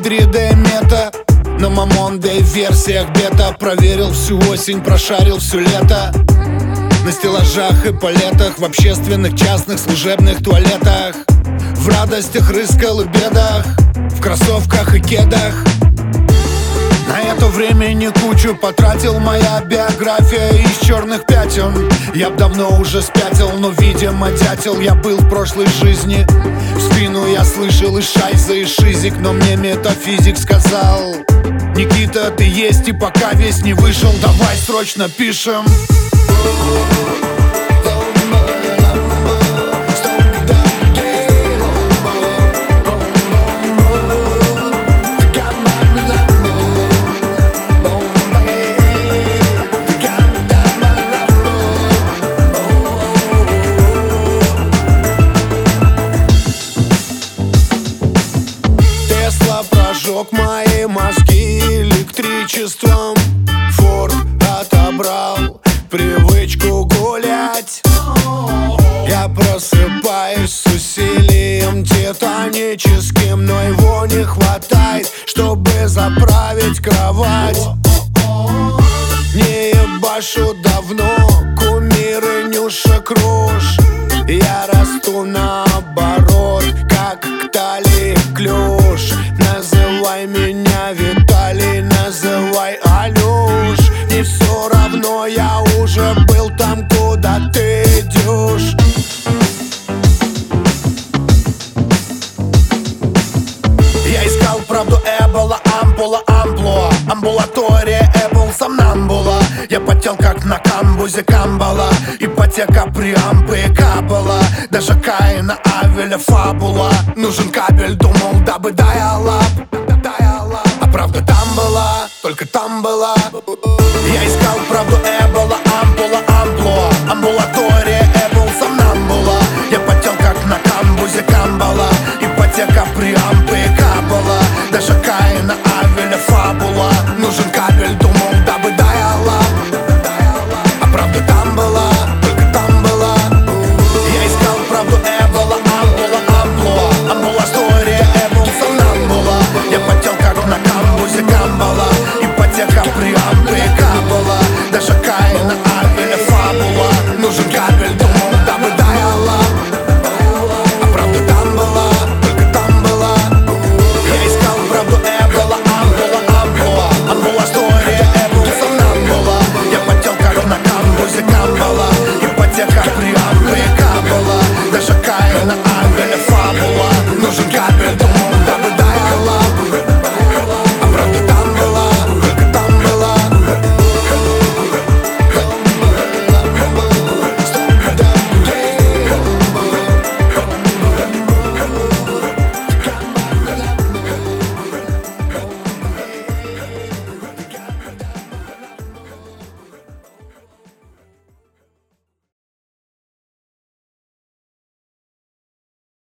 3D мета. На Мамонде в версиях бета. Проверил всю осень, прошарил все лето. На стеллажах и палетах, в общественных, частных, служебных туалетах, в радостях, рыскал и бедах, в кроссовках и кедах. На это времени кучу потратил, моя биография из черных пятен. Я б давно уже спятил, но, видимо, дятел я был в прошлой жизни. В спину я слышал и шайза, и шизик, но мне метафизик сказал: Никита, ты есть, и пока весь не вышел, давай срочно пишем. Тесла прожег мои мозги электричеством. Форд отобрал привычку гулять. Я просыпаюсь с усилием титаническим, но его не хватает, чтобы заправить кровать. Не ебашу давно, кумиры Нюша Круш. Я расту наоборот, как Ктали Клюш. Называй меня Виталий, называй Алюш. Не все равно, я уже был там, куда ты идешь. Я искал правду Эбола, ампула, амплуа, амбулатория Эбол, сомнамбула. Я потел как на камбузе Камбала, ипотека преампы и кабала. Даже Каина, Авеля, фабула. Нужен кабель, думал, дабы дайалап. А правда там была, только там была. Я искал правду Эбола, ампула, амплуа, амбулатория Эбол, сомнамбула. Я потел как на камбузе Камбала, ипотека преампы и кабала. Даже Каина, Авеля, фабула. Нужен кабель, думал, дабы дайалап. А правда там была, только там была. Я искал правду Эбола, ампула, амплуа, амбулатория Эбол, сомнамбула. Я потел как на камбузе Камбала, ипотека преампы и кабала. Даже Каина, Авеля, фабула. Нужен кабель, думал, дабы дайалап. А правда там была, только там была. Я искал правду Эбола, ампула, амплуа, амбулатория Эбол, сомнамбула. Я потел как на камбузе Камбала,